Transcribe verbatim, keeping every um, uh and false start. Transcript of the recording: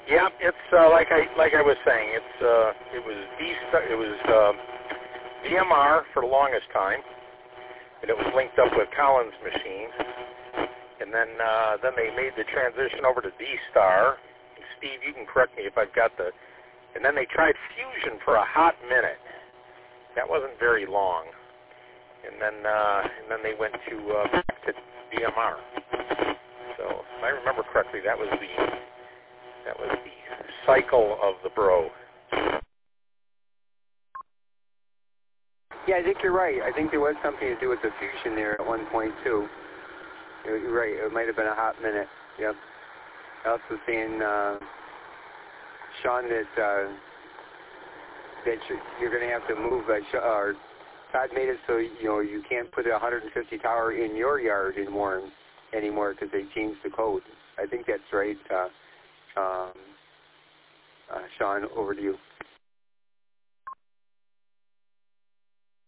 Yeah, it's uh, like I like I was saying. It's uh, it was D it was uh, D M R for the longest time, and it was linked up with Collins machine, and then uh, then they made the transition over to D-Star. And Steve, you can correct me if I've got the. And then they tried Fusion for a hot minute. That wasn't very long, and then uh, and then they went to uh, back to D M R. So if I remember correctly, that was the that was the cycle of the Bro. Yeah, I think you're right. I think there was something to do with the Fusion there at one point too. You're right. It might have been a hot minute. Yep. I was also saying, uh, Sean, that uh, that you're, you're going to have to move. Uh, or Todd made it so you know you can't put a one hundred fifty tower in your yard anymore anymore because they changed the code. I think that's right. Uh, um, uh, Sean, over to you.